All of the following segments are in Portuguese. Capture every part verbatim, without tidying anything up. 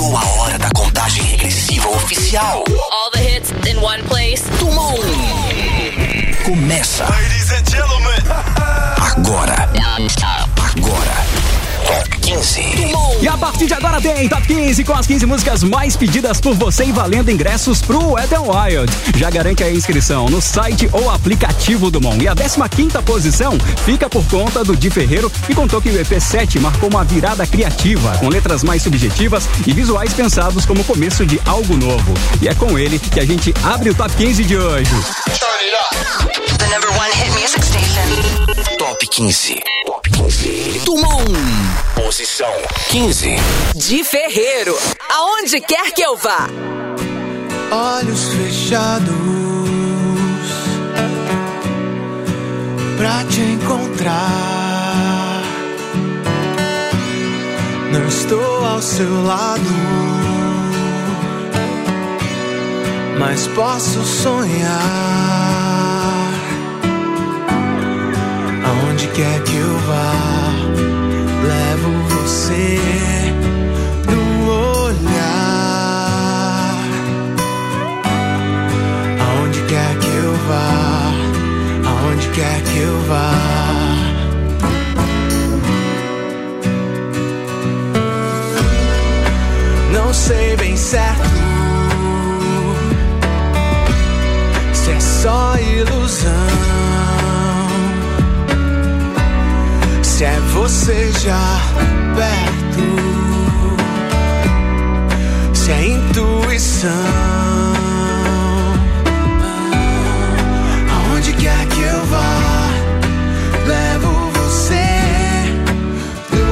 Chegou a hora da contagem regressiva oficial. All the hits in one place. Tumon. Começa. Ladies and gentlemen. Agora. Agora. Top quinze. Tumon. E a partir de agora tem Top quinze com as quinze músicas mais pedidas por você e valendo ingressos pro Wet n Wild. Já garante a inscrição no site ou aplicativo do Mon. E a décima quinta posição fica por conta do Di Ferreiro, que contou que o E P sete marcou uma virada criativa, com letras mais subjetivas e visuais pensados como começo de algo novo. E é com ele que a gente abre o Top quinze de hoje. The number one hit music station. Top quinze. Top quinze. Tumon. Posição quinze. Di Ferreiro, aonde quer que eu vá. Olhos fechados pra te encontrar. Não estou ao seu lado, mas posso sonhar. Aonde quer que eu vá, levo você no olhar. Aonde quer que eu vá, aonde quer que eu vá. Não sei bem certo se é só ilusão, se é você já perto, se é intuição. Aonde quer que eu vá, levo você no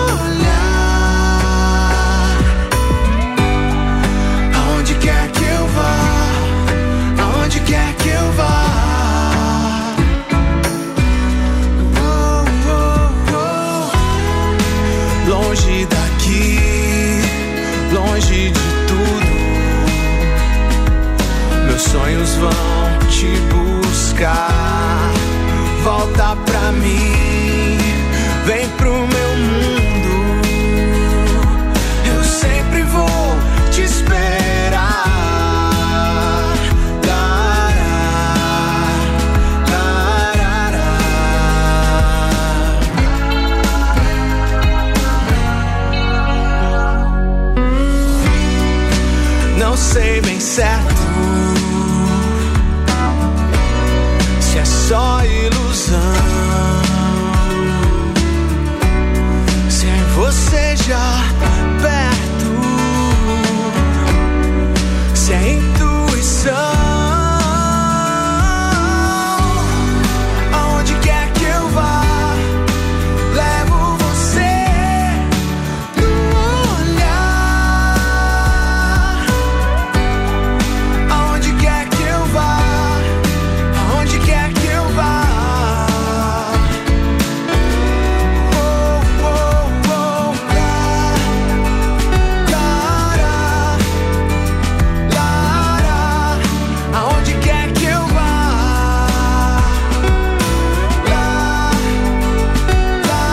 olhar. Aonde quer que eu vá, aonde quer que eu vá. Longe daqui, longe de tudo, meus sonhos vão te buscar. Volta pra mim, vem pro meu mundo, eu sempre vou te esperar. Não sei bem certo se é só ilusão, se é você já perto, se é intuição. Aonde quer que eu vá, levo você no olhar. Aonde quer que eu vá, aonde quer que eu vá. Oh, oh, oh, lá, lá, lá, lá, aonde quer que eu vá. Lá, lá,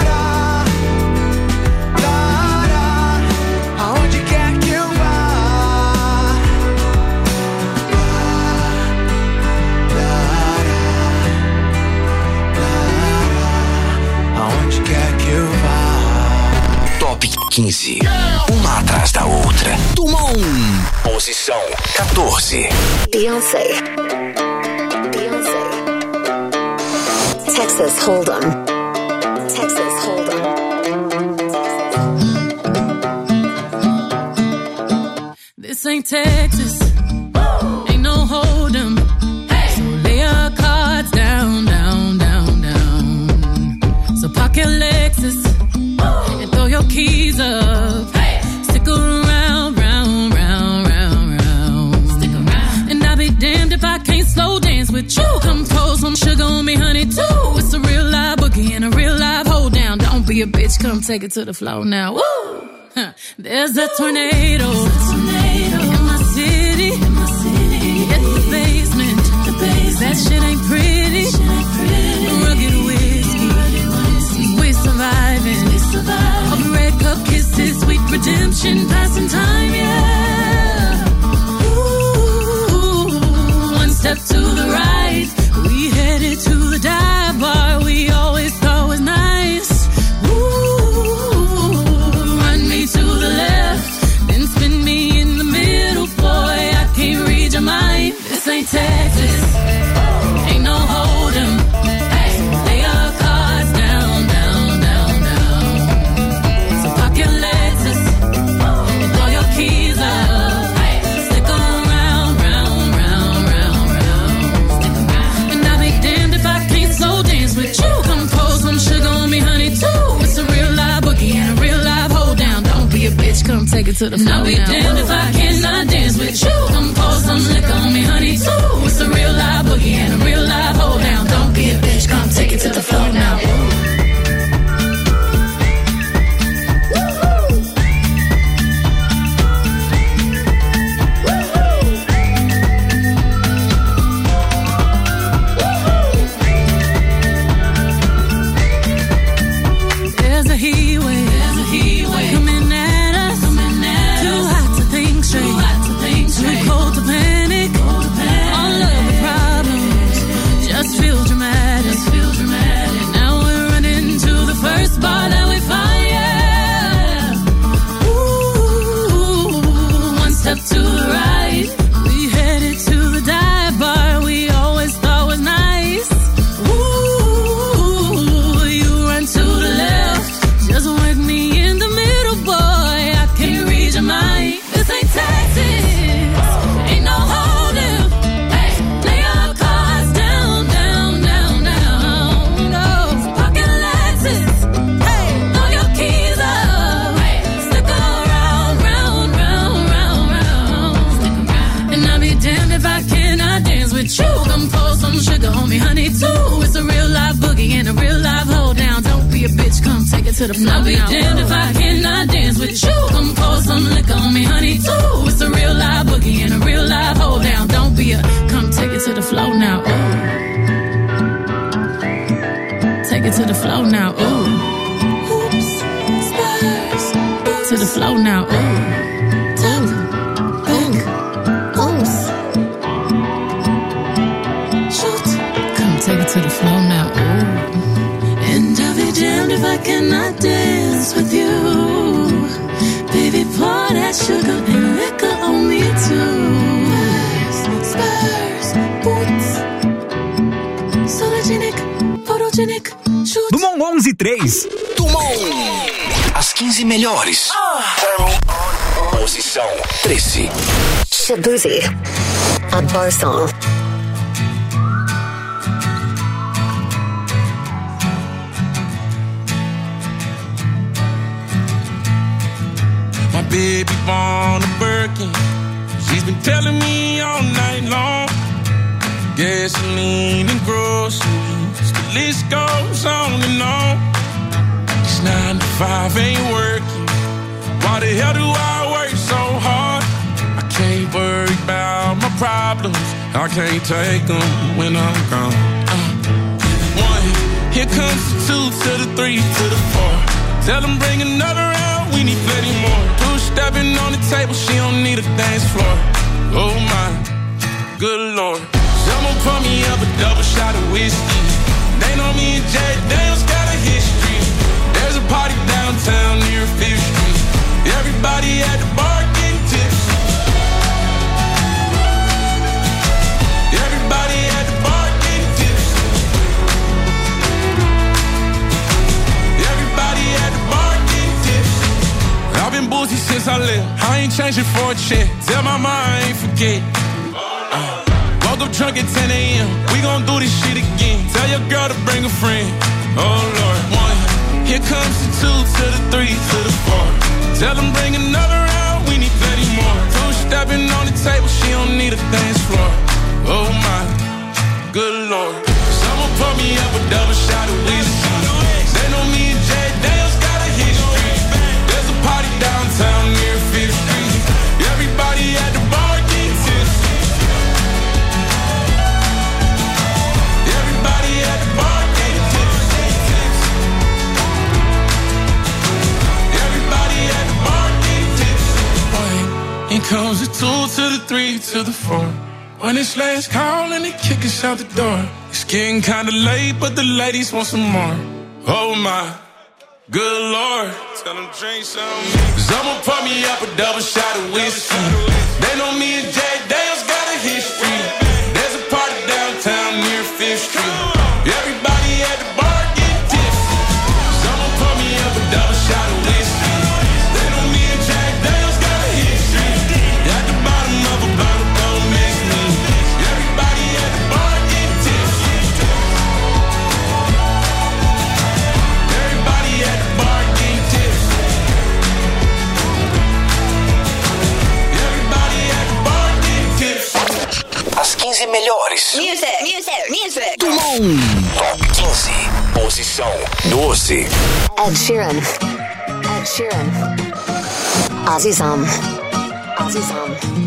lá, lá, aonde quer que eu vá. Aonde quer que eu vá. Top quinze. Uma atrás da outra. Tumon. Posição quatorze. Beyoncé. Beyoncé. Texas Hold'em. Texas Hold'em. This ain't Texas. Ain't no Hold'em. So lay your cards down, down, down, down. So park your Lexus and throw your keys up. Stick around, round, round, round, round. Stick around. And I'll be damned if I can't slow dance with you. Come pour some sugar on me, honey, too. It's a real live boogie and a real live hold down. Don't be a bitch, come take it to the floor now. Woo! Huh. There's a tornado. There's a tornado in my city. In my city. At the basement. The basement. That shit ain't pretty. Shit ain't pretty. Rugged whiskey. Rugged whiskey. We're surviving. We're surviving. All the red cup kisses, sweet redemption, passing time, yeah. Ooh, one step to the right, we headed to the dive bar we always thought was nice. Ooh, run me to the left, then spin me in the middle, boy, I can't read your mind. This ain't Texas, ain't no hold'em. Hey, lay our cards down, down, down, down. So park your Lexus and throw your keys up. Hey, stick around, round, round, round, round. Stick around. And I'll be damned if I can't slow dance with you. Come pour some sugar on me, honey, too. It's a real live boogie and a real live hold down. Don't be a bitch, come take it to the floor. And I'll be damned if I cannot dance with you. Come pour some liquor on me, honey, too. It's a real live boogie and a real live hold down. Don't be a bitch, come take it to the floor now. There's a heat wave, there's a heat wave coming at us, coming at too us. Hot to think straight, too hot to think straight, too cold to panic, cold to panic. All of the problems just feel dramatic, just feel dramatic. Now we're running to the first bar that we find, yeah. Ooh, one step to the right, we headed to the dive bar we always thought was nice. Ooh, you run to the left, just work me in the middle, boy, I can't read your mind. This ain't Texas, ain't no hold'em. Hey, lay our cards down, down, down, down. No, pocket Lexus. Hey, throw your keys up. Hey, stick around, round, round, round, round. Stick around. And I'll be damned if I cannot dance with you. Come pour some sugar on me, honey, too. It's a real live boogie and a real live hold down. Don't be a bitch, come take it to the floor. I'll be damned if I cannot dance with you. Come pour some liquor on me, honey, too. It's a real live boogie and a real live hold down. Don't be a, come take it to the floor now. Ooh. Take it to the floor now. Ooh. Hoops, spurs, to the floor now. Ooh. Tap, back, oops. Shoot, come take it to the floor now. Ooh. And I'll be damned if I cannot dance with you. Baby, pour that sugar and liquor on me too. Spurs, boots, sologenic, photogenic, shoot. Dumont onze e três. Dumont. As quinze melhores. Posição treze. Shabuzi, a bar song. My baby born a Birkin. She's been telling me all night long. Gasoline and groceries, the list goes on and on. This nine to five ain't working. Why the hell do I work so hard? I can't worry about my problems. I can't take them when I'm gone. Uh, one, here comes the two to the three to the four. Tell them bring another round, we need plenty more. Two stepping on the table, she don't need a dance floor. Oh my, good lord. Someone pour me up a double shot of whiskey. They know me and Jay Daniels got a history. There's a party downtown near Fifth Street. Everybody at the bar getting tipsy. Everybody at the bar getting tipsy. Everybody at the bar getting tipsy. I've been boozy since I left. I ain't changing for a check. Tell my mom I ain't forget. Uh, woke up drunk at ten a.m. We gon' do this shit again. Tell your girl to bring a friend. Oh Lord. One, here comes the two to the three to the four. Tell them bring another round, we need plenty more. Two stepping on the table, she don't need a dance floor. Oh my, good lord. Someone pour me up a double shot of whiskey. They know me and Jay Daniels got a history. There's a party downtown near Fifth Street. Everybody at the bar getting tipsy. Everybody at the bar getting tipsy. Everybody at the bar getting comes the two to the three to the four. When it's last call and they kick us out the door. It's getting kinda late, but the ladies want some more. Oh my, good Lord. Tell them drink some. Cause I'ma pour me up a double shot of whiskey. They know me and Jack Dale's got a history. There's a party downtown near Fifth Street. Everybody at the bar get tipsy. Cause I'ma pour me up a double shot of whiskey. They know me and Jack Dale's got a history. At the bottom of a bottle, don't miss me. Everybody at the bar get tipsy. Everybody at the bar get tipsy. Everybody at the bar get tipsy. As quinze melhores. Music, music, music. Do Mundo. Top quinze. Posição doze. Ed Sheeran. Ed Sheeran. Azizam. Azizam.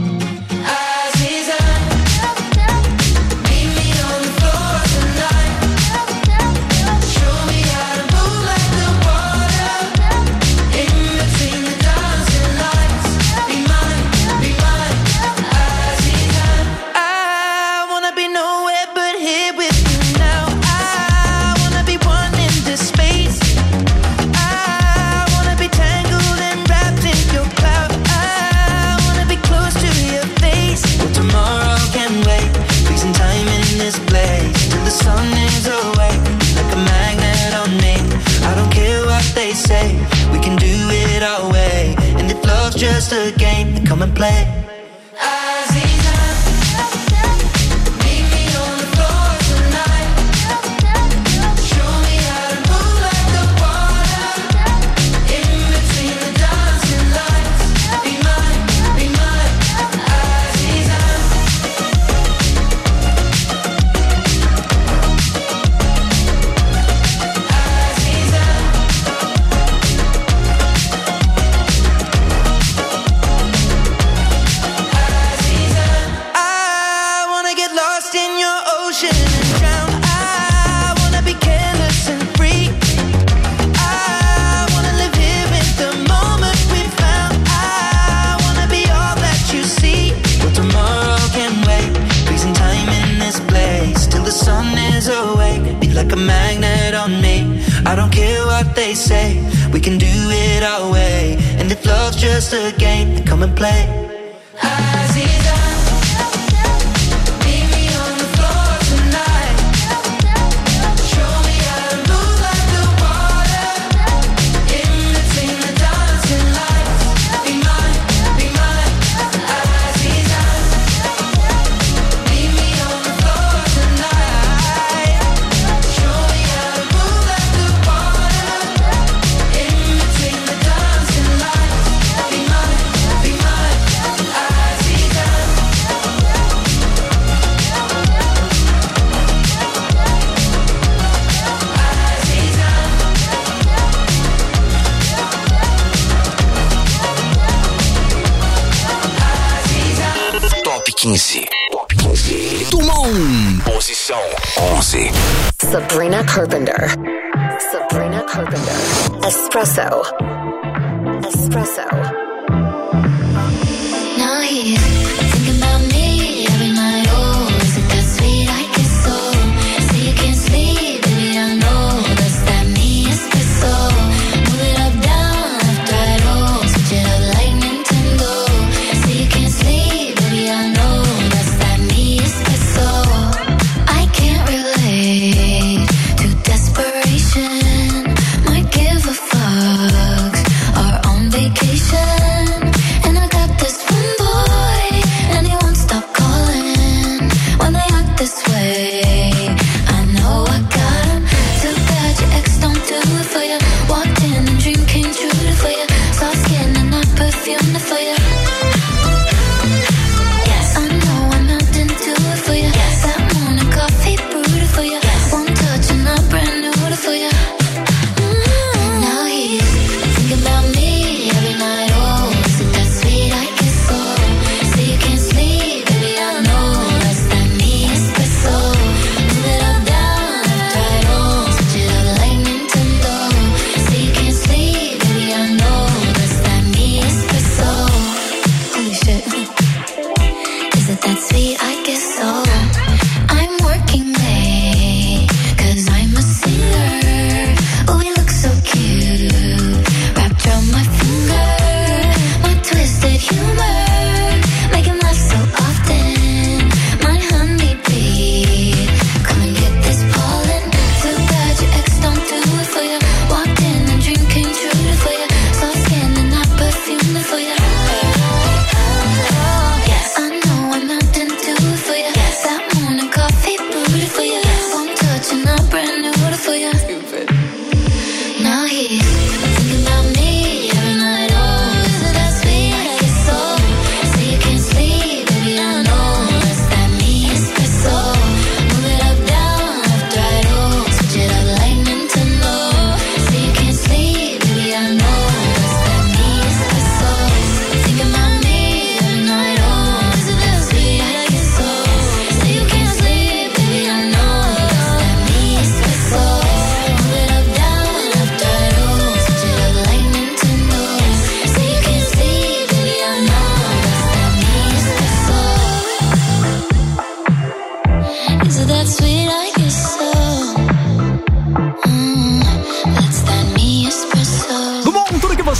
Just a game, come and play. Say we can do it our way, and if love's just a game, then come and play. quinze. Top quinze. Do Mundo. Posição onze. Sabrina Carpenter. Sabrina Carpenter. Espresso. Espresso. Now he's thinking about me every night. Oh, is it that sweet? I guess so. Say you can't sleep, baby, I know that's that me espresso. Move it up, down, left, right, oh, switch it up like Nintendo. Say you can't sleep, baby, I know that's that me espresso. I can't relate to desperation. Might give a fuck. Are on vacation.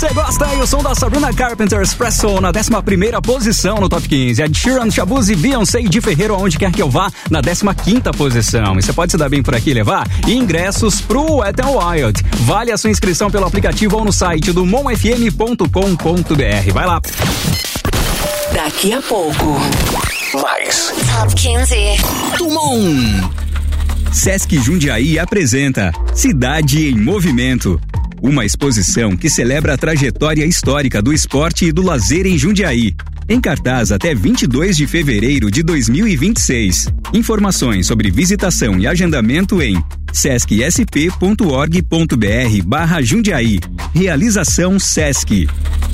você gosta. E o som da Sabrina Carpenter, Espresso, na décima primeira posição no Top quinze. Ed Sheeran, Shabuzi, Beyoncé e Di Ferreiro, Aonde Quer Que Eu Vá, na décima quinta posição. E você pode se dar bem por aqui e levar ingressos pro Wet n Wild. Vale a sua inscrição pelo aplicativo ou no site do mon f m ponto com ponto b r. Vai lá. Daqui a pouco, Mais. Top quinze. Tumon. Sesc Jundiaí apresenta Cidade em Movimento, uma exposição que celebra a trajetória histórica do esporte e do lazer em Jundiaí. Em cartaz até vinte e dois de fevereiro de dois mil e vinte e seis. Informações sobre visitação e agendamento em sesc s p ponto org ponto b r barra Jundiaí. Realização Sesc.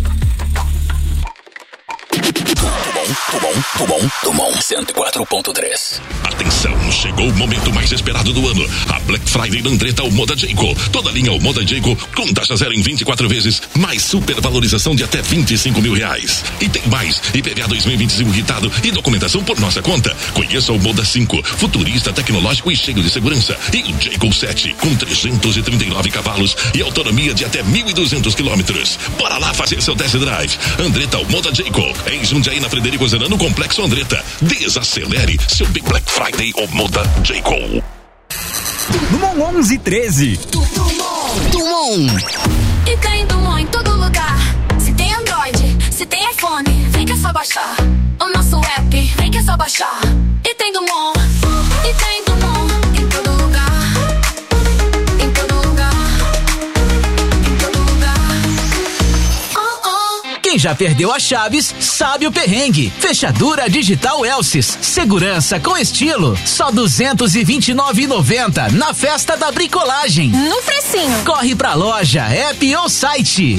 Tumon, Tumon, Tumon cento e quatro ponto três. Atenção, chegou o momento mais esperado do ano. A Black Friday da Andretta Almoda Jayco. Toda a linha Almoda Jayco com taxa zero em vinte e quatro vezes, mais supervalorização de até vinte e cinco mil reais. E tem mais, I P V A dois mil e vinte e cinco quitado e documentação por nossa conta. Conheça o Almoda cinco, futurista, tecnológico e cheio de segurança. E o Jayco sete, com trezentos e trinta e nove cavalos e autonomia de até mil e duzentos quilômetros. Bora lá fazer seu test drive. Andretta Almoda Jayco, em Jundiaí, na Frederico Zerano, Complexo Andretta. Desacelere seu Big Black Friday Almoda Jayco. Dumont onze e treze. Dumont. E tem Dumont em todo lugar. Se tem Android, se tem iPhone, vem que é só baixar. O nosso app, vem que é só baixar. E tem Dumont. E tem Dumont em todo lugar. Em todo lugar. Em todo lugar. Oh, oh. Quem já perdeu as chaves, sabe o perrengue. Fechadura digital Elsis. Segurança com estilo. Só duzentos e vinte e nove reais e noventa centavos na festa da bricolagem. No precinho. Corre pra loja, app ou site.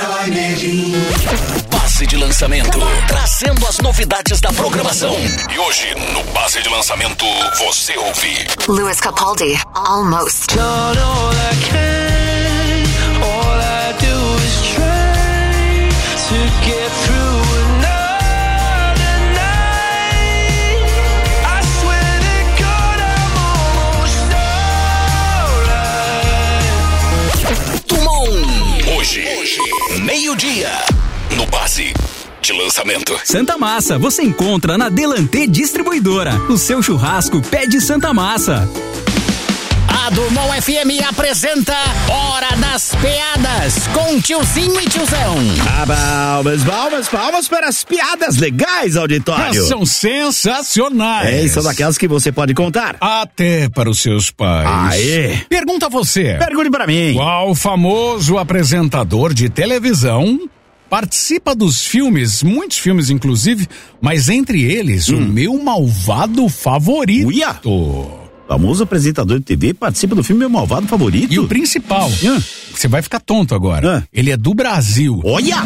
Base de lançamento, trazendo as novidades da programação. E hoje, no Base de Lançamento, você ouve Louis Capaldi, Almost. Not all I can, all I do is try to get through another night. I swear to God I'm almost alright. Tumon. Hoje, hoje, meio-dia, no Base de Lançamento. Santa Massa, você encontra na Delantê Distribuidora. O seu churrasco pede Santa Massa. A Dumont F M apresenta Hora das Piadas com tiozinho e tiozão. Ah, palmas, palmas, palmas para as piadas legais, auditório. São sensacionais. É, são daquelas que você pode contar. Até para os seus pais. Aê. Pergunta a você. Pergunte para mim. Qual famoso apresentador de televisão participa dos filmes, muitos filmes inclusive, mas entre eles hum. o meu malvado favorito. Uia. Famoso apresentador de T V participa do filme Meu Malvado Favorito. E o principal, ah. você vai ficar tonto agora, ah. ele é do Brasil. Olha!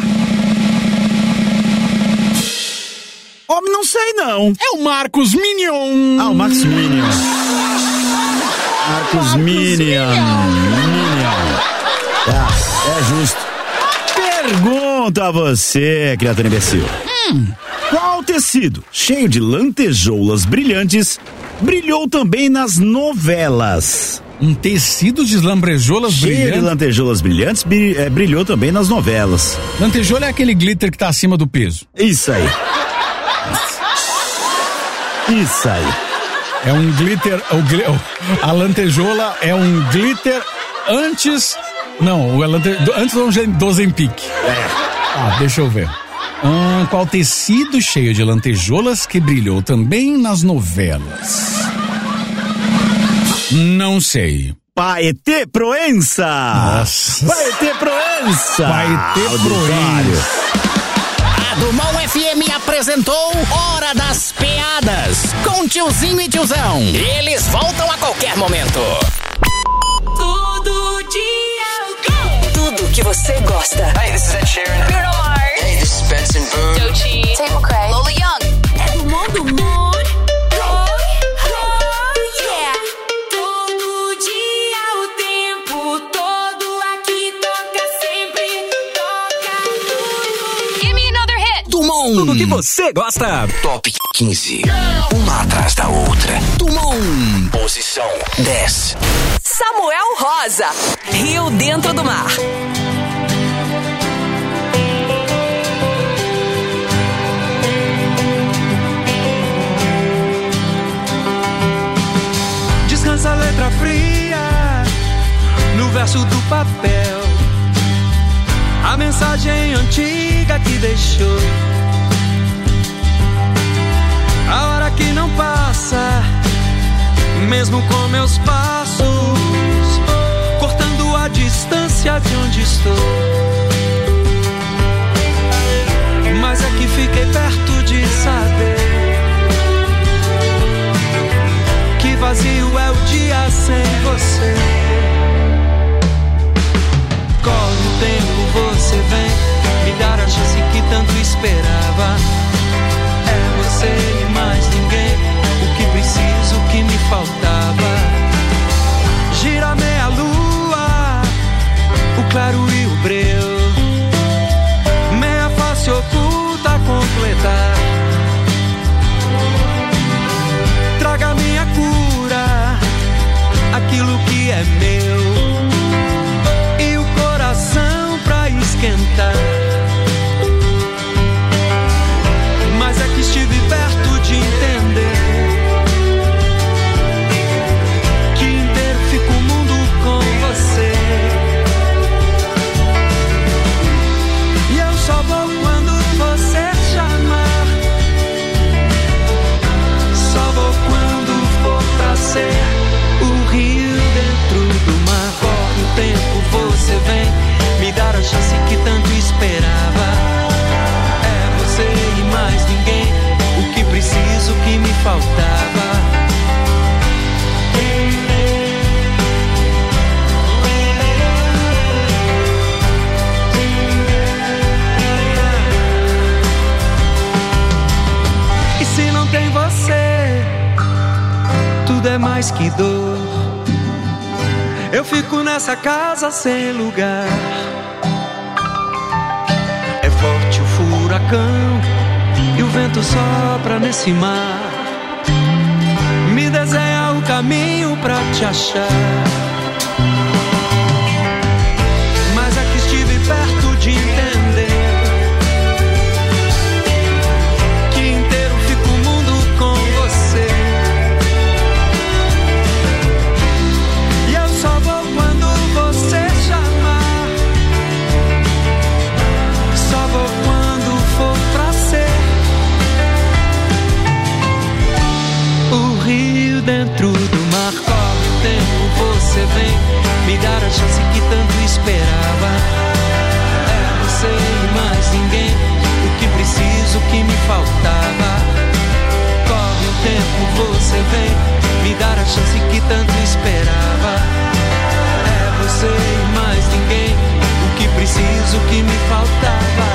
Homem, não sei não. É o Marcos Minion. Ah, o Marcos Minion. Marcos, Marcos Minion. Minion. Ah, é justo. Pergunta a você, criatura imbecil. Hum. Qual tecido cheio de lantejoulas brilhantes brilhou também nas novelas? Um tecido de lantejoulas brilhantes? Cheio de lantejoulas brilhantes brilhou também nas novelas. Lantejoula é aquele glitter que tá acima do peso. Isso aí. Isso aí. É um glitter, o, a lantejoula é um glitter antes, não, o lante, antes do Ozempic. É. Ah, deixa eu ver. Hum, qual tecido cheio de lantejoulas que brilhou também nas novelas? Não sei. Paetê Proença! Nossa! Paetê Proença! Paetê Proença! A Dumont F M apresentou Hora das Piadas com tiozinho e tiozão. Eles voltam a qualquer momento. Todo dia. Tudo que você gosta. Hey, this is Ed Sheeran. Bruno Mars. Hey, this is Benson Boone. Doechii. Tate McRae. Lola Young. É do mundo, mundo. Tudo que você gosta. Top quinze. Uma atrás da outra. Tumon. Posição dez. Samuel Rosa, Rio Dentro do Mar. pedaço do papel, a mensagem antiga que deixou. A hora que não passa, mesmo com meus passos, cortando a distância de onde estou. Mas é que fiquei perto de saber que vazio é o dia sem você. Corre o tempo, você vem me dar a chance que tanto esperava. É você e mais ninguém, o que preciso, o que me faltava. Gira meia lua, o claro e o breu, meia face oculta a completar. Traga minha cura, aquilo que é meu, e o coração pra esquentar. Mas é que estive perto de entender que inteiro fica o mundo com você. E eu só vou quando você chamar, só vou quando for pra ser o rio dentro do mar. Corre o tempo, você vem me dar a chance que tanto esperava. É você e mais ninguém, o que preciso, o que me faltava. E se não tem você, tudo é mais que dor. Eu fico nessa casa sem lugar. É forte o furacão e o vento sopra nesse mar. Me desenha o caminho pra te achar. Mas é que estive perto de entender que inteiro fica o mundo com você. E eu só vou quando você chamar, só vou quando for pra ser o rio dentro do mar. Corre o tempo, você vem me dar a chance que tanto esperava. É você e mais ninguém, o que preciso, o que me faltava. Corre o tempo, você vem me dar a chance que tanto esperava. É você e mais ninguém, o que preciso, o que me faltava.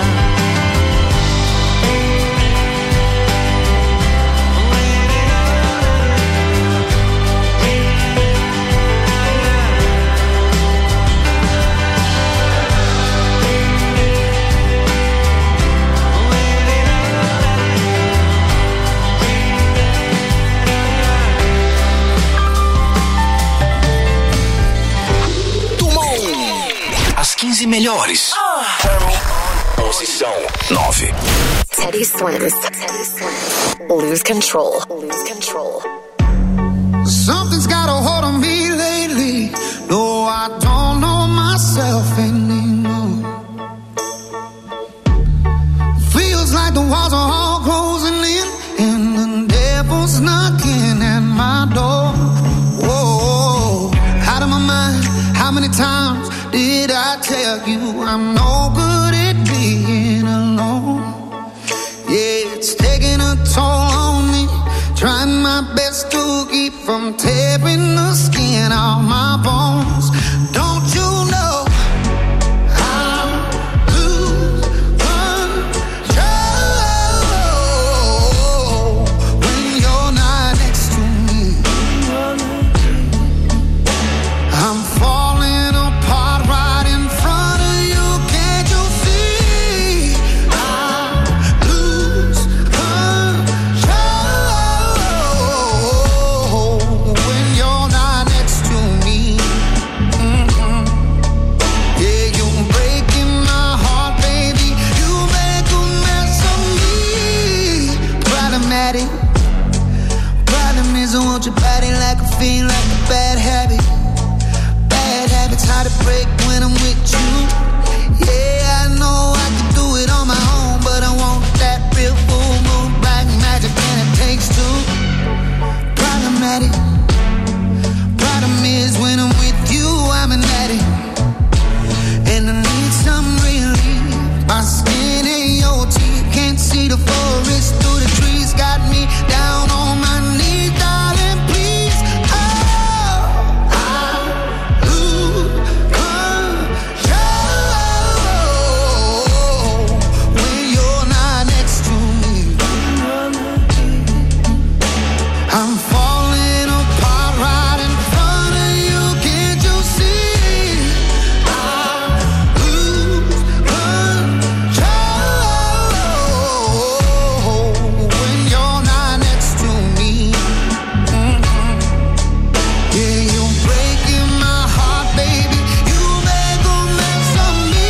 quinze melhores. Posição nove. Teddy Swims. Lose control. Lose control. Something's got a hold on me lately. No, I don't know myself anymore. Feels like the walls are all closing in and the devil's knocking at my door. Whoa, out of my mind. How many times did I tell you I'm no good at being alone? Yeah, it's taking a toll on me, trying my best to keep from tearing the skin off my bones. Don't you know I lose control when you're not next to me? I'm falling apart right in front of you. Can't you see? I lose control when you're not next to me. Mm-hmm. Yeah, you're breaking my heart, baby. You make a mess of me. Problematic. Problem is I want your body like a fiend, like a bad habit. Bad habits It's hard to break when I'm with you. Yeah, I know I can do it on my own, but I want that real full moon black magic, and it takes two. Problematic. Problem is when I'm with you, I'm an addict, and I need some relief. My skin ain't your teeth, can't see the forest through the trees. Got me down on my knees, darling, please. Oh, I lose control when you're not next to me. I'm falling apart right in front of you, can't you see? I lose control when you're not next to me. Mhm. Yeah, you're breaking my heart, baby. You make a mess of me.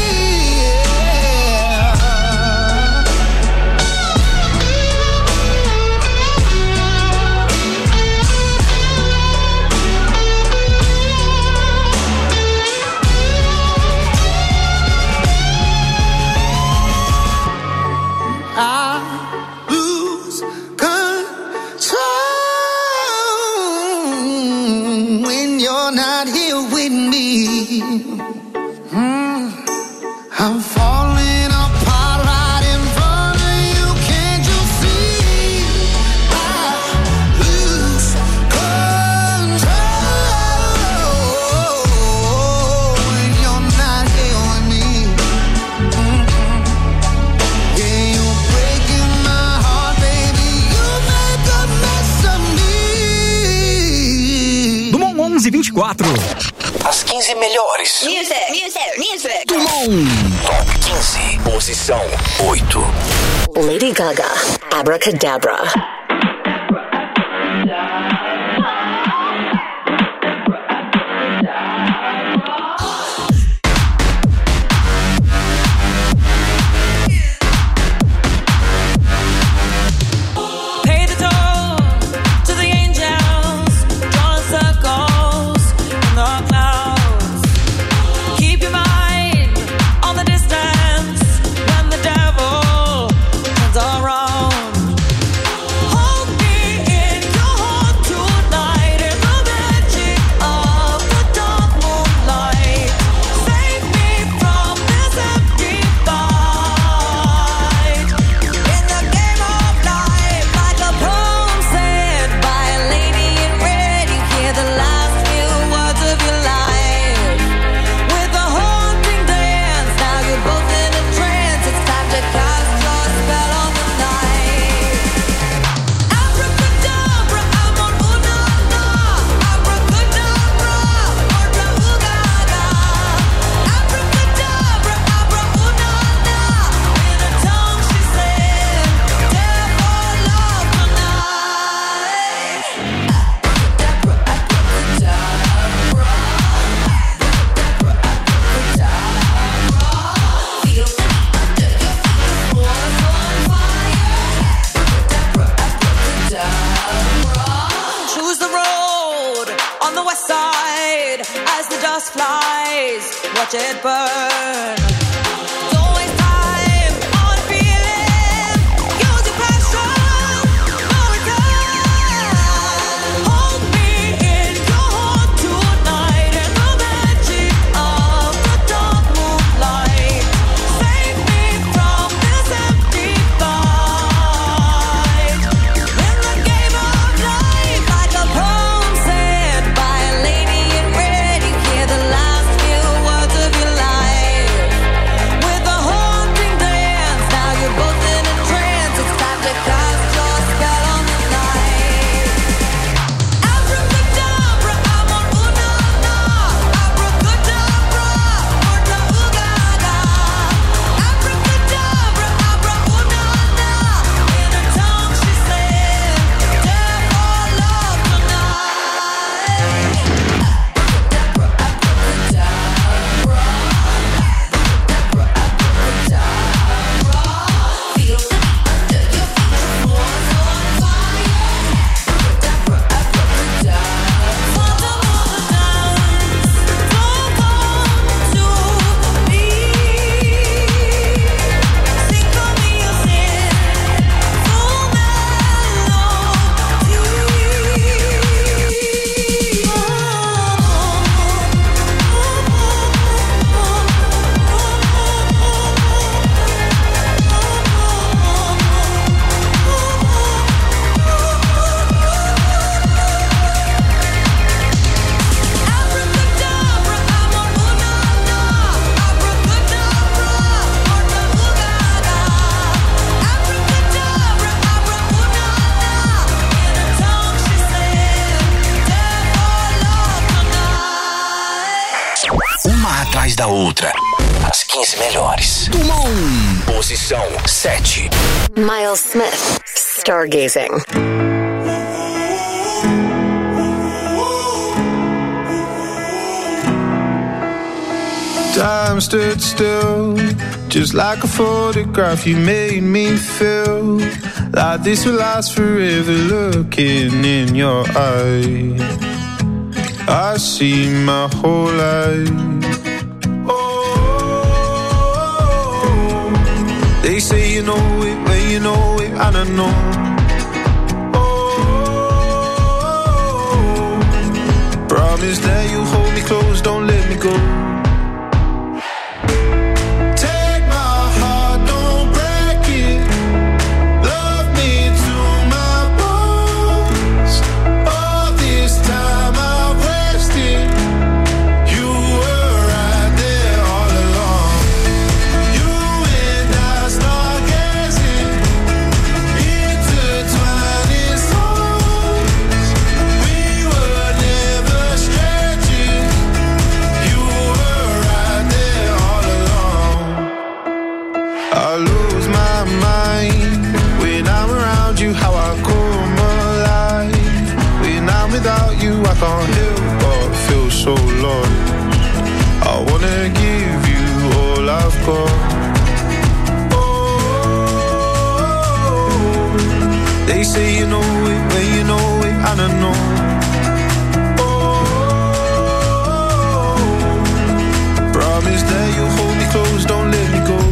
I lose control when you're not here with me. Mm. I'm falling apart right in front of you, can't you see? I lose control when you're not here with me. Mm. Yeah, you're breaking my heart, baby. You make a mess of me. Dumont onze e vinte e quatro. As quinze melhores. Music, music, music. Dumont. Top quinze. Posição oito. Lady Gaga, Abracadabra. Pay the toll to the angels, drawing circles in the clouds. Keep your mind on the distance when the devil turns around. Hold me in your heart tonight in the magic of the dark moonlight. Save me from this empty fight. In the game of life, like a poem said by a lady in red, you hear the last few words of your life. With a haunting dance, now you're both in a trance. It's time to cast your spell on the night. Abracadabra, I'm on ooh na na. Abracadabra, orda ooh gaga. Abracadabra, abra ooh na na. In a tongue she said, devil love tonight. Abracadabra, abracadabra. Feel me under your feet, the floor's on fire. Abracadabra. Choose the road on the west side as the dust flies. Watch it burn. Don't waste time on feeling. Use your passion. No return. Hold me in your heart tonight in the magic of the dark moonlight. Save me from this empty fight. In the game of life, like a poem said by a lady in red, you hear the last few words of your life. da outra. As quinze melhores. Dumont, posição sete. Miles Smith, Stargazing. Time stood still, just like a photograph. You made me feel like this will last forever. Looking in your eyes, I see my whole life. Oh, they say you know it when you know it, and I know. Oh, promise that you'll hold me close, don't let me go. I can't help but feel so lost. I wanna give you all I've got. Oh, they say you know it when you know it, and I know. Oh, promise that you'll hold me close, don't let me go.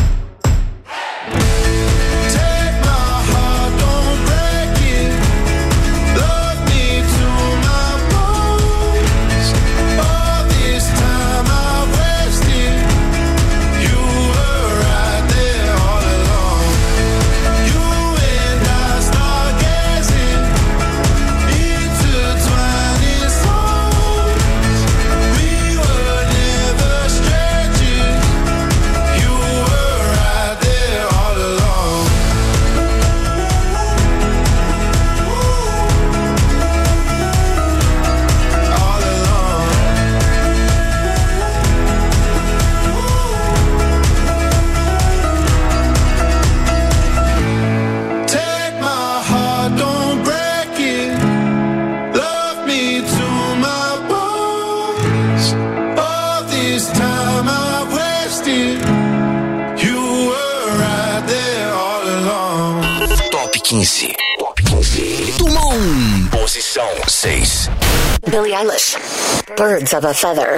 quinze. Top quinze. Dumont. Posição seis. Billie Eilish. Birds of a Feather.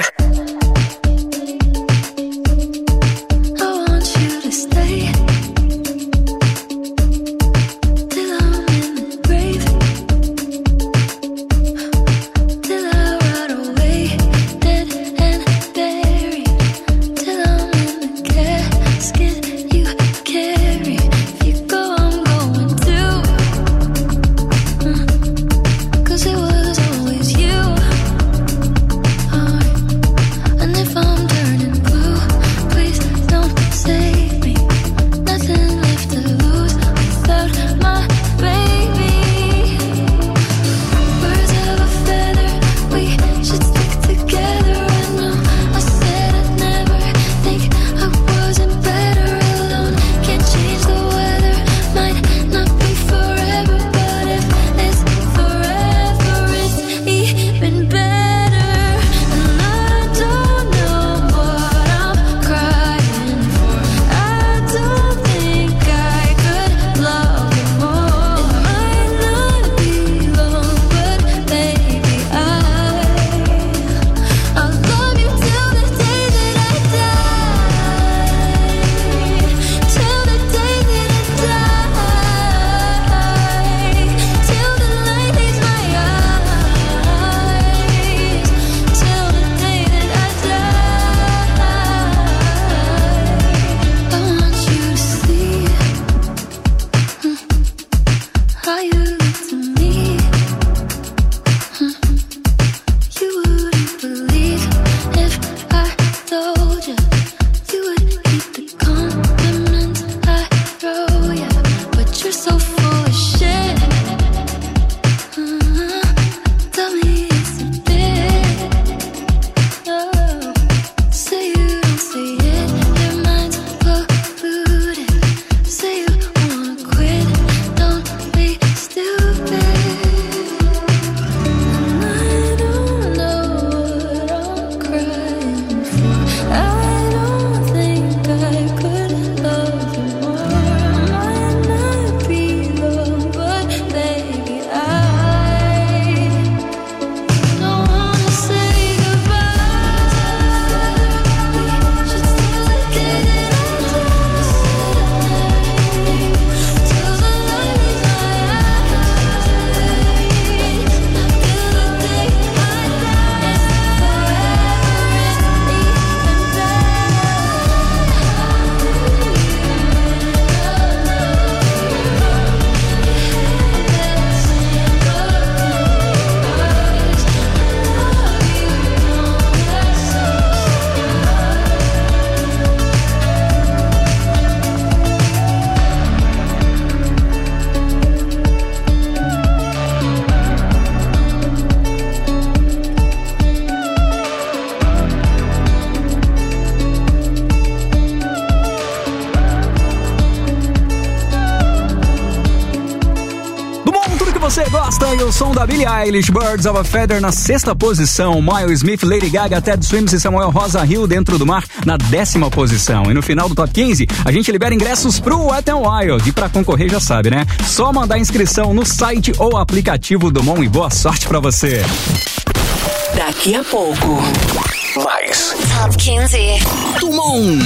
você gosta e o som da Billie Eilish, Birds of a Feather na sexta posição, Miles Smith, Lady Gaga, Ted Swims e Samuel Rosa Hill, Dentro do Mar, na décima posição. E no final do Top quinze, a gente libera ingressos pro Wet n Wild. E pra concorrer já sabe, né? Só mandar inscrição no site ou aplicativo do Mon e boa sorte pra você. Daqui a pouco, mais Top quinze do Mon.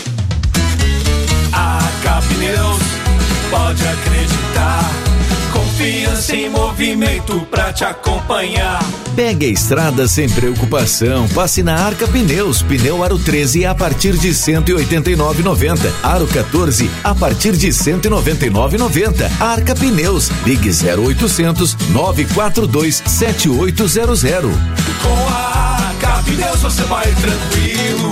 A Capineus, pode acreditar. Confiança em movimento pra te acompanhar. Pegue a estrada sem preocupação. Passe na Arca Pneus. Pneu Aro treze a partir de cento e oitenta e nove reais e noventa centavos. Aro quatorze a partir de cento e noventa e nove reais e noventa centavos. Arca Pneus. Ligue zero oitocentos, nove quatro dois, sete oito zero zero. Com a Arca Pneus você vai tranquilo.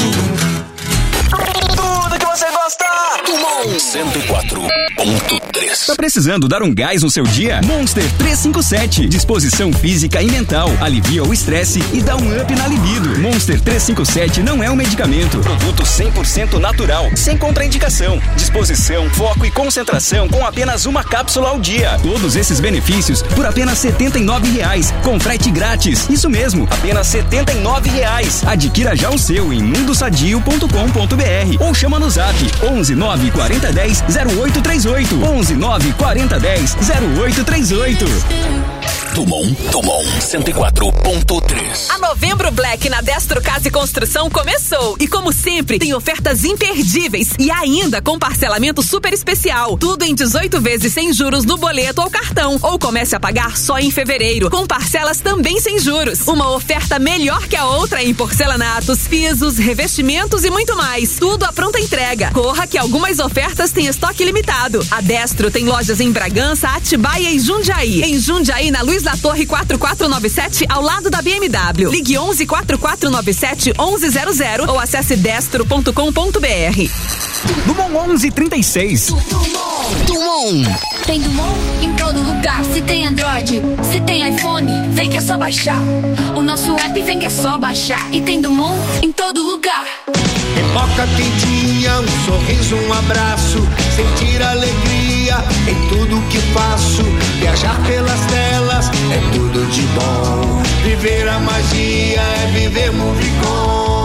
Tudo que você gosta. Mon cento e quatro ponto três. Tá precisando dar um gás no seu dia? Monster trezentos e cinquenta e sete. Disposição física e mental. Alivia o estresse e dá um up na libido. Monster trezentos e cinquenta e sete não é um medicamento. Produto cem por cento natural, sem contraindicação. Disposição, foco e concentração com apenas uma cápsula ao dia. Todos esses benefícios por apenas setenta e nove reais, com frete grátis. Isso mesmo, apenas setenta e nove reais. Adquira já o seu em mundo sadio ponto com ponto b r ou chama no zap onze nove quarenta dez zero oito três oito. onze nove quarenta dez zero oito três oito. Dumont, Dumont cento e quatro ponto três. A Novembro Black na Destro Casa e Construção começou. E como sempre, tem ofertas imperdíveis e ainda com parcelamento super especial. Tudo em dezoito vezes sem juros no boleto ou cartão. Ou comece a pagar só em fevereiro, com parcelas também sem juros. Uma oferta melhor que a outra em porcelanatos, pisos, revestimentos e muito mais. Tudo à pronta entrega. Corra que algumas ofertas têm estoque limitado. A Destro tem lojas em Bragança, Atibaia e Jundiaí. Em Jundiaí, na Luiz da Torre quatro quatro nove sete, ao lado da B M W. Ligue onze quatro quatro nove sete onze zero zero ou acesse destro ponto com ponto b r. Dumont onze e trinta e seis. Dumont. Tem Dumont em todo lugar. Se tem Android, se tem iPhone, vem que é só baixar. O nosso app vem que é só baixar. E tem Dumont em todo lugar. Pipoca quentinha, um sorriso, um abraço. Sentir alegria em tudo que faço. Viajar pelas telas é tudo de bom. Viver a magia é viver Movicon.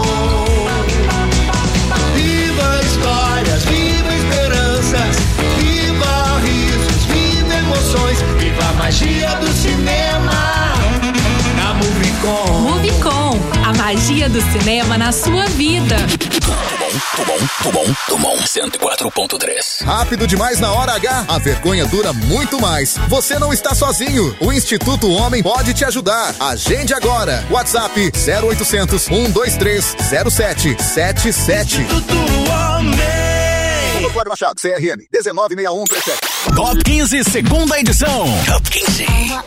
Viva histórias, viva esperanças. Viva risos, viva emoções. Viva a magia do cinema na Movicon. Movicon, a magia do cinema na sua vida. Dumont, Dumont, Dumont cento e quatro ponto três. Rápido demais na hora H, a vergonha dura muito mais. Você não está sozinho. O Instituto Homem pode te ajudar. Agende agora. WhatsApp zero oitocentos, um dois três, zero sete sete sete. Instituto Homem. Cláudio Machado, C R M dezenove sessenta e um trinta e sete. Top quinze, segunda edição. Top quinze.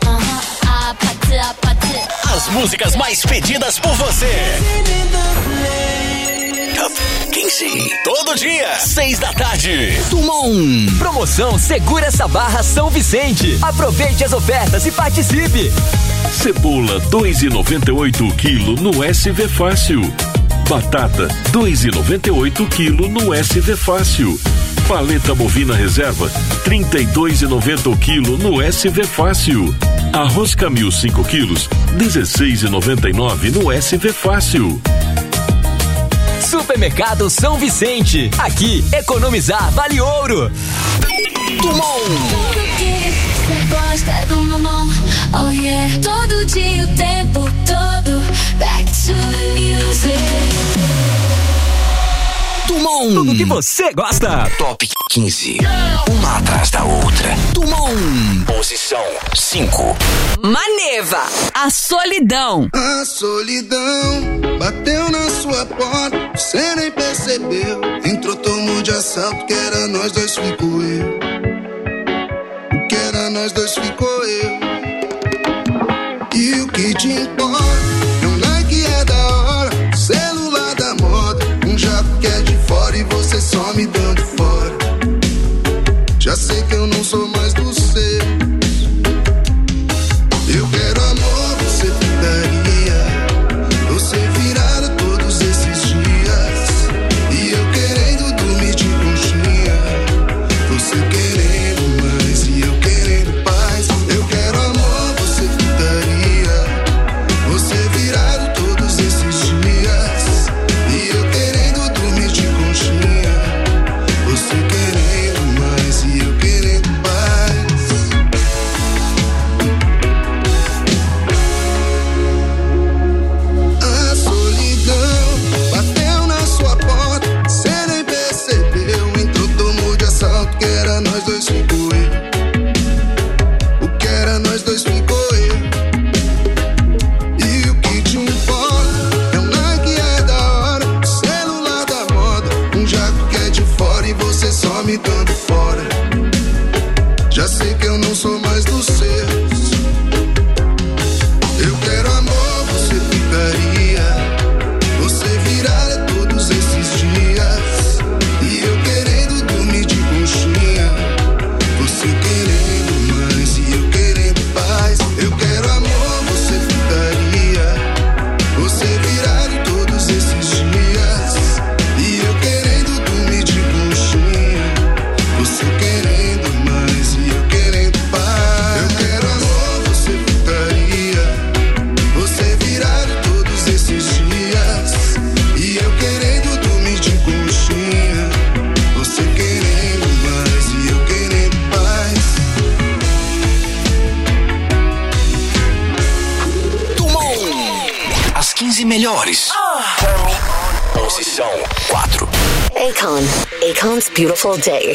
As músicas mais pedidas por você. Top quinze. Todo dia, seis da tarde. Dumont. Promoção Segura essa Barra São Vicente. Aproveite as ofertas e participe. Cebola dois e noventa e oito o quilo no S V Fácil. Batata dois e noventa e oito o quilo no S V Fácil. Paleta bovina reserva trinta e dois e noventa o quilo no S V Fácil. Arroz Camil cinco quilos dezesseis e noventa e nove no S V Fácil. Supermercado São Vicente. Aqui, economizar vale ouro. Dumont. Você gosta do Dumont? Oh yeah. Todo dia, o tempo todo. Back to music. Dumont. Tudo que você gosta. Top quinze. Uma atrás da outra. Dumont. Posição cinco. Maneva, a solidão. A solidão bateu na sua porta, você nem percebeu. Entrou, tomou de assalto, que era nós dois, ficou eu. Que era nós dois, ficou eu. E o que te importa? É um like é da hora, celular da moda, um jato que é de fora e você só me dando fora. Já sei que eu não sou mais do seu. Eu quero amor, você daria. Você virada todos esses dias. E eu querendo dormir de conchinha. Você querendo mais e eu querendo paz. Eu quero amor. só me dando fora. Já sei que eu não sou mais dos seus. Eu quero amor, você ficaria. Você virara todos esses dias. E eu querendo dormir de conchinha. Você querendo mais e eu querendo paz. Eu quero amor, você ficaria. Você virara todos esses dias. E eu querendo dormir de conchinha. Você querendo mais e eu querendo paz. Eu quero amor, você ficaria. Você virara todos esses dias. E eu querendo dormir de conchinha. Você querendo mais e eu querendo paz. Dumont. As quinze melhores. Posição quatro. Akon. Akon's Beautiful Day.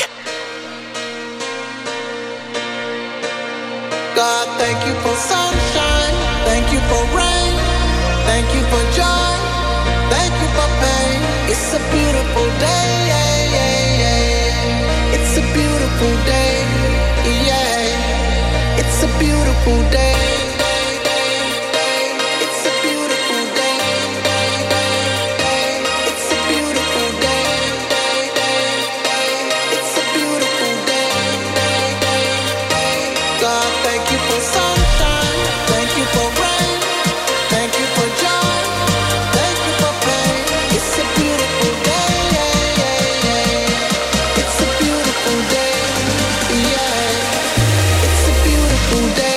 God, thank you for sunshine. Thank you for rain. Thank you for joy. Thank you for pain. It's a beautiful day. Yeah, yeah, yeah. It's a beautiful day. Yeah. It's a beautiful day. It's a beautiful day. It's a beautiful day. It's a beautiful day. God, thank you for sunshine. Thank you for rain. Thank you for joy. Thank you for pain. It's a beautiful day. Yeah, yeah, yeah. It's a beautiful day. Yeah. It's a beautiful day.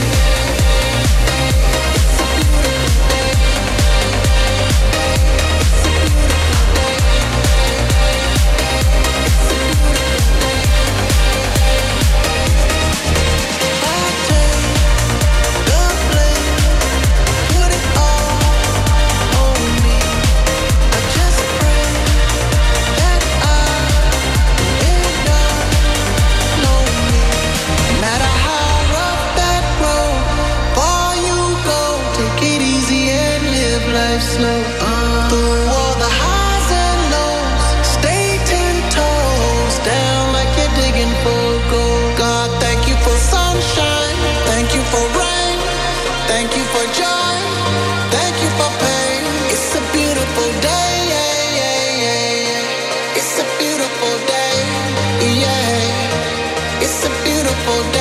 Slow uh, through all the highs and lows, stay ten toes down like you're digging for gold. God, thank you for sunshine, thank you for rain, thank you for joy, thank you for pain. It's a beautiful day, yeah, yeah, yeah. It's a beautiful day, yeah. It's a beautiful day.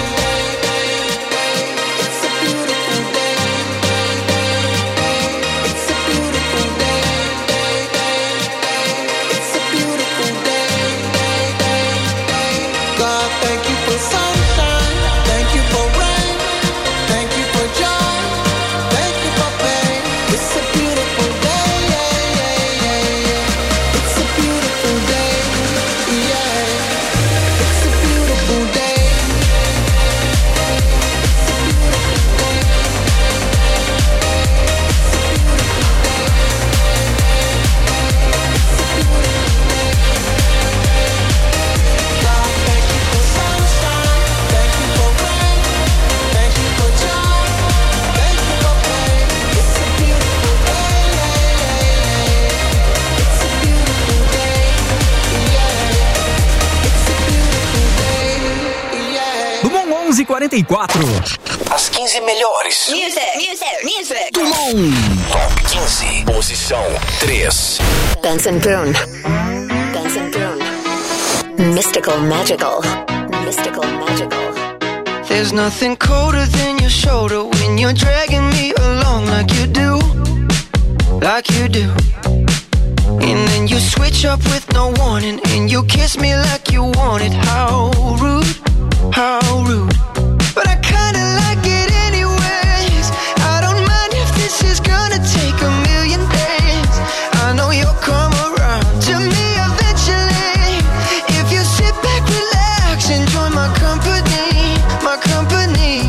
quarenta e quatro. As quinze melhores. Music, music, music. Dumont. Top quinze. Posição três. Benson Boone. Benson Boone. Mystical, magical. Mystical, magical. There's nothing colder than your shoulder when you're dragging me along like you do. Like you do. And then you switch up with no warning and you kiss me like you want it. How rude, how rude. But I kinda like it anyways. I don't mind if this is gonna take a million days. I know you'll come around to me eventually. If you sit back, relax, enjoy my company, my company.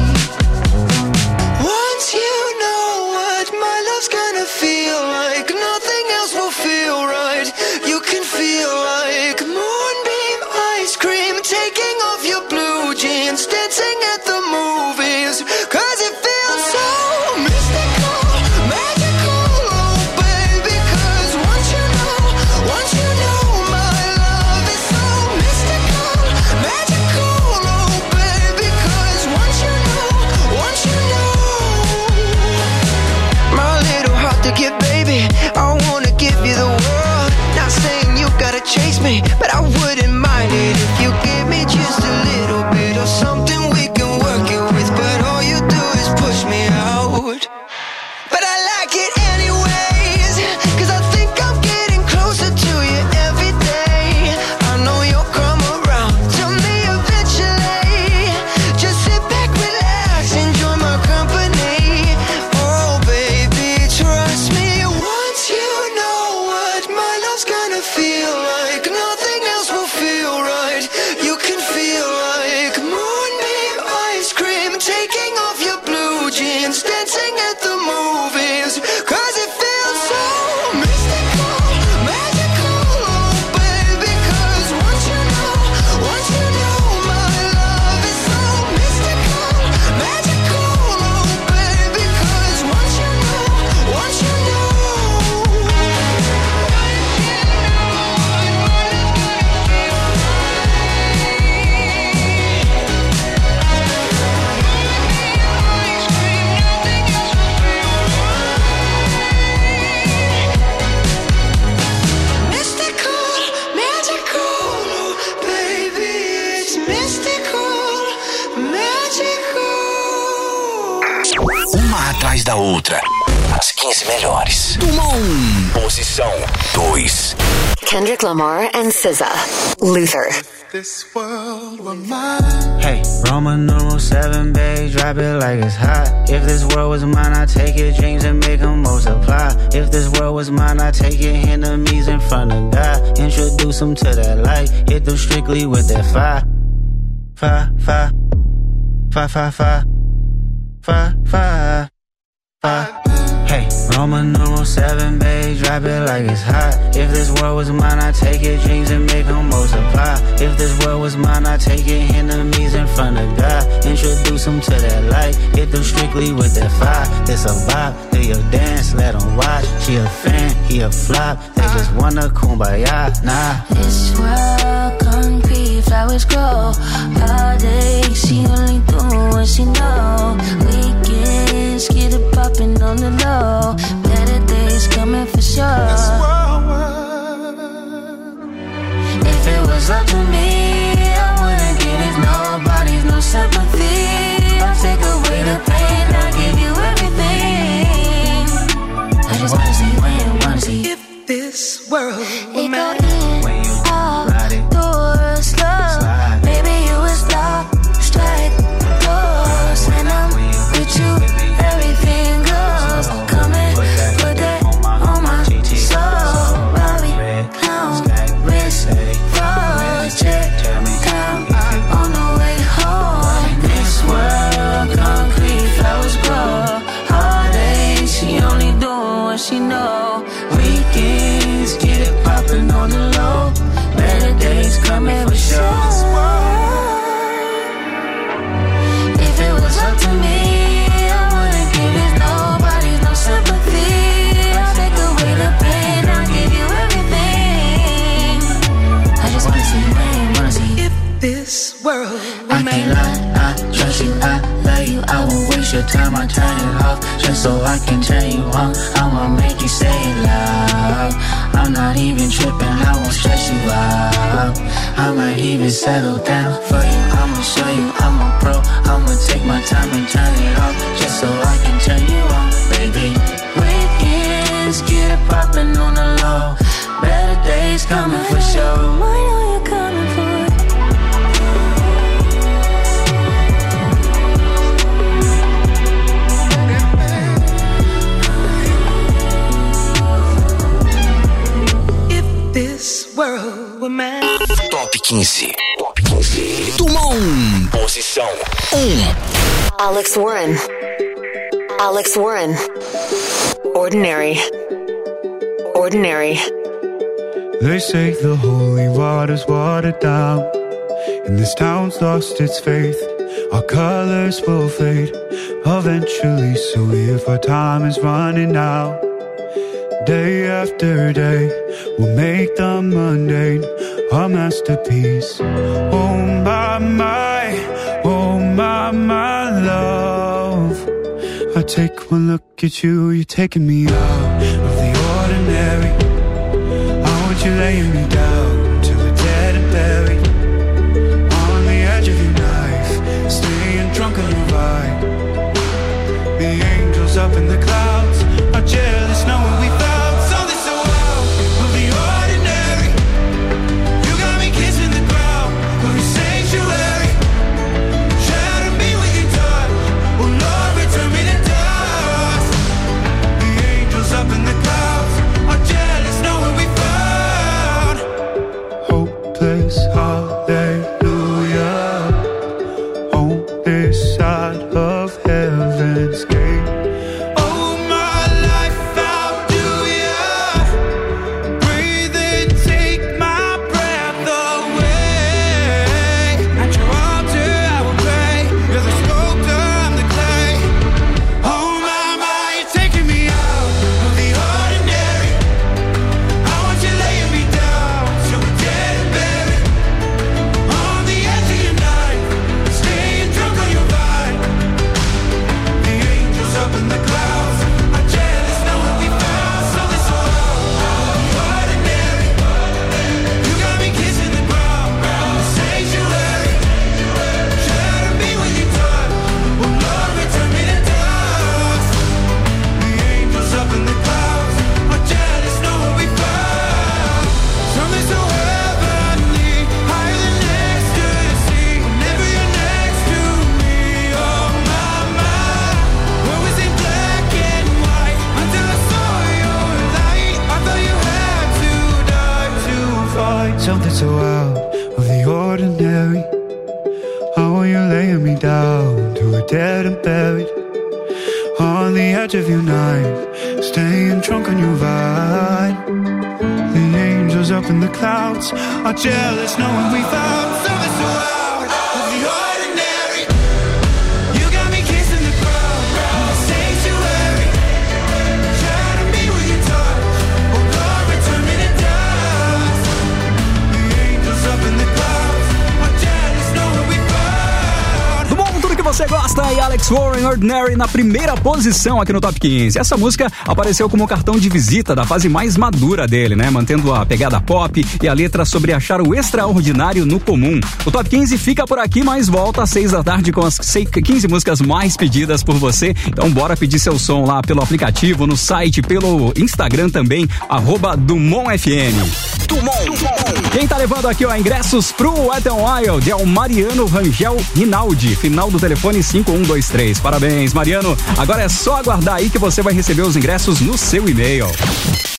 Once you know what my love's gonna feel like, nothing else will feel right. You can feel like moonbeam ice cream, taking off your blue jeans, dancing at the movies, cause it feels so mystical, magical, oh baby, cause once you know, once you know my love is so mystical. Uma atrás da outra. As quinze melhores. Uma um. Posição dois. Kendrick Lamar and S Z A. Luther. This world were mine. Hey, Roman numeral seven, babe, drop it like it's hot. If this world was mine, I'd take your dreams and make them multiply. If this world was mine, I'd take your enemies in front of God. Introduce them to that light, hit them strictly with that fire. Fire, fire, fire, fire, fire, fire, fire, fire. Hey, Roman numeral seven, babe, drop it like it's hot. If this world was mine, I'd take your dreams and make them multiply. If this world was mine, I'd take your enemies in front of God. Introduce them to that light, hit them strictly with that fire. This a vibe, do your dance, let them watch. She a fan, he a flop, they just wanna kumbaya, nah. This world concrete, flowers grow. All day, she only do what she know. Weekends, get it poppin' on the low. Better days coming for sure. If it was up to me, I wouldn't give it nobody's no sympathy. I'll take away the pain, I'll give you everything. I just wanna see when you wanna see. If this world were it mine, go in, out, doors, slow. Maybe you would stop, strike, close. When I'm with you, everything goes. Come and put that on my soul. Bobby, clown, wrist, froze, check, down on the way home. This world, concrete, flowers grow. All day, she only doing what she know. Weekends, get it poppin' on the low. Better days coming for sure. If it was up to me, I wouldn't give it nobody's no sympathy. I'll take away the pain, I'll give you everything. I just wanna see when you wanna see. if this world were I can't lie, I trust you, I love you. I won't waste your time, I turn it off just so I can turn you on. I'ma make you say it loud. I'm not even tripping, I won't stress you out. I might even settle down for you. I'ma show you I'm a pro. I'ma take my time and turn it off just so I can turn you on, baby. Weekends, get it poppin' on the low. Better days coming for sure. I know you're coming for it. this world were mine. Top quinze. Top quinze. Turma um. Posição um. Alex Warren. Alex Warren. Ordinary. Ordinary. They say the holy water's watered down, and this town's lost its faith. Our colors will fade eventually, so if our time is running out, day after day, we'll make the mundane a masterpiece. Oh my, my, oh my, my love. I take one look at you, you're taking me out of the ordinary. I want you laying me down to the dead and buried, on the edge of your knife, staying drunk on your ride. The angels up in the clouds are jealous knowing we found something so out of the ordinary. You got me kissing the ground of your sanctuary. Shatter me with your touch, oh Lord, return me to dust. The angels up in the clouds are jealous knowing we found ordinary. How are you laying me down to a dead and buried? On the edge of your knife, staying drunk on your vine. The angels up in the clouds are jealous knowing we found something so out of the ordinary. You got me kissing the ground in the sanctuary. Shadow me with your touch, oh Lord, return me to dust. The angels up in the clouds are jealous knowing we found. Do bom, tudo que você gosta, e Alex Warren, Ordinary, na primeira posição aqui no Top quinze. Essa música apareceu como cartão de visita da fase mais madura dele, né? Mantendo a pegada pop e a letra sobre achar o extraordinário no comum. O Top quinze fica por aqui, mas volta às seis da tarde com as quinze músicas mais pedidas por você. Então bora pedir seu som lá pelo aplicativo, no site, pelo Instagram também, arroba Dumont F M. Dumont, Dumont. Quem tá levando aqui, ó, ingressos pro Wet n Wild é o Mariano Rangel Rinaldi, final do telefone cinco um dois três. Parabéns, Mariano. Agora é só aguardar aí que você vai receber os ingressos no seu e-mail.